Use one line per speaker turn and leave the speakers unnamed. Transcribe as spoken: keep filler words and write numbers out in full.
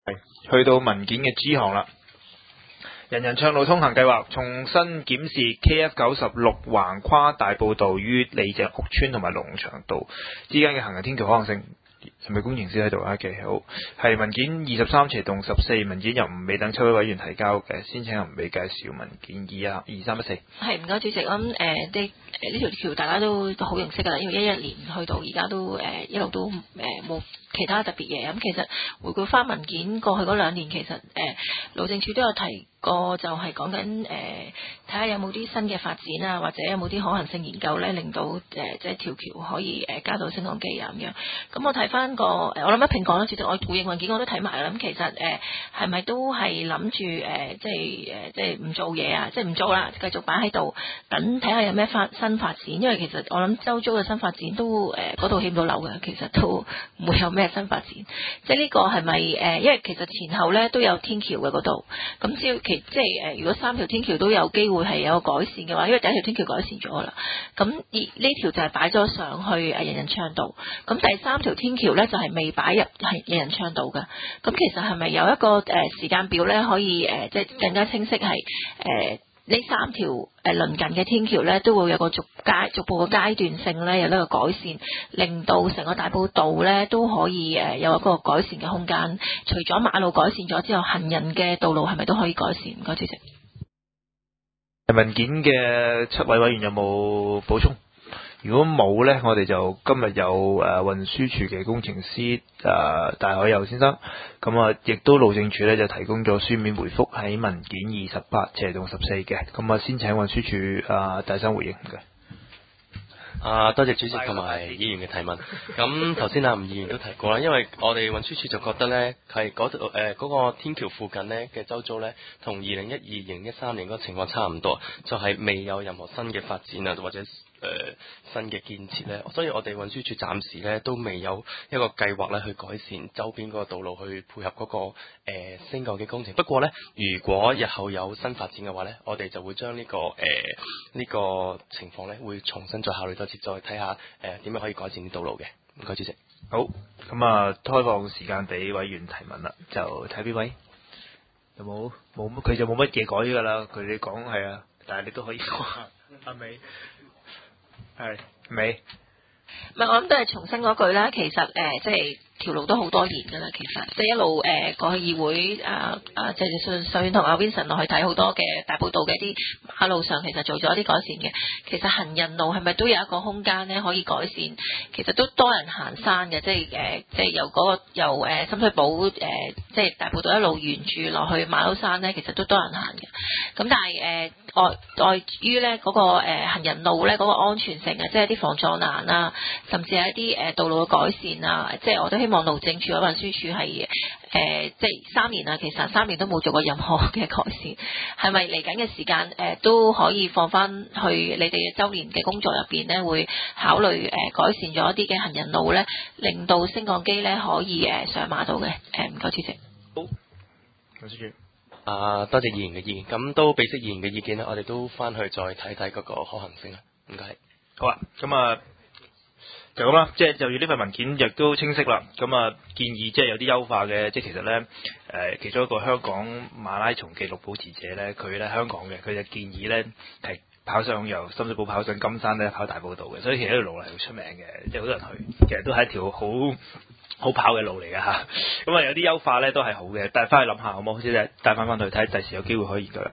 去到文件嘅 G 項啦，人人暢路通行計劃重新檢視 K F 九十六橫跨大埔道於李鄭屋村同埋龍翔道之間嘅行人天橋可行性。係咪工程師喺度啊？嘅好，係文件二十三斜洞十四，文件由吳美等七位委員提交嘅，先請吳美介紹文件二啊二三一四。
係唔該主席，咁誒呢誒呢條橋大家都都好認識㗎啦，因為一一年去到而家都誒、呃、一路都誒冇、呃、其他特別嘢。咁、嗯、其實回顧翻文件過去嗰兩年，其實誒、呃、路政署都有提過，就係講緊誒睇下有冇啲新嘅發展啊，或者有冇啲可行性研究咧，令到誒、呃、即係條橋可以誒、呃、加到升降機啊咁樣。咁我睇翻個我諗一併講啦，主席，我回應文件我都睇埋啦。咁其實誒係咪都係諗住誒即係誒即係唔做嘢啊，即係唔做啦，繼續擺喺度等睇下有咩發新發展。因為其實我諗周遭嘅新發展都誒嗰度起唔到樓嘅，其實都唔會有咩新發展。即係呢個係咪誒？因為其實前後咧都有天橋嘅嗰度，咁只要其即係誒，如果三條天橋都有機會係有個改善嘅話，因為第一條天橋改善咗啦，咁而呢條就係擺咗上去誒人人暢道，咁第三條天橋咧就係未擺入係人人暢道嘅。咁其實係咪有一個誒時間表咧，可以誒即係更加清晰係誒呢三條誒鄰近嘅天橋咧，都會有個逐階逐步嘅階段性咧，有呢個改善，令到成個大埔道咧都可以誒有一個改善嘅空間。除咗馬路改善咗之後，行人嘅道路係咪都可以改善？唔該主席。
文件嘅七位委員有冇補充？如果冇呢，我哋就今日有誒運輸署嘅工程師誒、呃、大海佑先生，咁啊亦都路政署呢就提供咗書面回覆喺文件二十八斜洞十四嘅，咁啊先請運輸署誒大生回應嘅。
啊，多謝主席同埋議員嘅提問。咁頭先啊吳議員都提過啦，因為我哋運輸署就覺得呢，係嗰度誒嗰個天橋附近呢嘅周遭呢，同二零一二、二零一三年嗰個情況差唔多，就係、是、未有任何新嘅發展啊，或者誒、呃、新嘅建設呢。所以我哋運輸署暫時呢都未有一個計劃呢去改善周邊嗰個道路去配合嗰、那個誒、呃、升降機工程。不過呢，如果日後有新發展嘅話呢，我哋就會將呢、這個誒呢、呃這個情況呢會重新再考慮多次，再睇下誒點樣可以改善啲道路嘅。唔該主席。
好，咁啊開放時間俾委員提問啦，就睇邊位有冇冇乜，佢就冇乜嘢改㗎啦。佢哋講係啊，但係你都可以講下。阿美係美，
唔係我諗都係重申嗰句啦。其實誒、呃、即係。條路都好多年㗎啦，其實即係一路誒過去議會啊啊，謝謝信信同阿 Vincent 落去睇好多嘅大埔道嘅一啲馬路上，其實做咗一啲改善嘅。其實行人路係咪都有一個空間咧可以改善？其實都多人行山嘅，即係誒、呃、即係由嗰、那個由誒、呃、深水埗誒、呃、即係大埔道一路沿住落去馬騮山咧，其實都多人行嘅。咁但係誒外外於咧嗰個、呃、行人路咧嗰、那個安全性啊，即係啲防撞欄啊，甚至係一啲誒、呃、道路嘅改善啊，即係我都希望。希望路政署或者運輸署係誒，即係三年啦，其實三年都冇做過任何嘅改善，係咪嚟緊嘅時間誒、呃、都可以放翻去你哋嘅周年嘅工作入邊咧，會考慮誒、呃、改善咗一啲嘅行人路咧，令到升降機咧可以誒、呃、上馬到嘅誒，唔該主席。
好，運輸署
啊，多謝議員嘅意見，咁都俾出議員嘅意見咧，我哋都翻去再睇睇嗰個可行性啦。唔該。
好啊，咁啊。就咁啦，即係就住呢份文件亦都清晰啦。咁啊，建議即係有啲優化嘅，即係其實咧，誒、呃，其中一個香港馬拉松紀錄保持者咧，佢咧香港嘅，佢就建議咧係跑上由深水埗跑上金山咧，跑大埔道嘅，所以其實呢條路係好出名嘅，即係好多人去，其實都係一條好好跑嘅路嚟嘅吓。咁啊，有啲優化咧都係好嘅，但係翻去諗下好冇，好似帶翻翻去睇，第時有機會可以研究啦。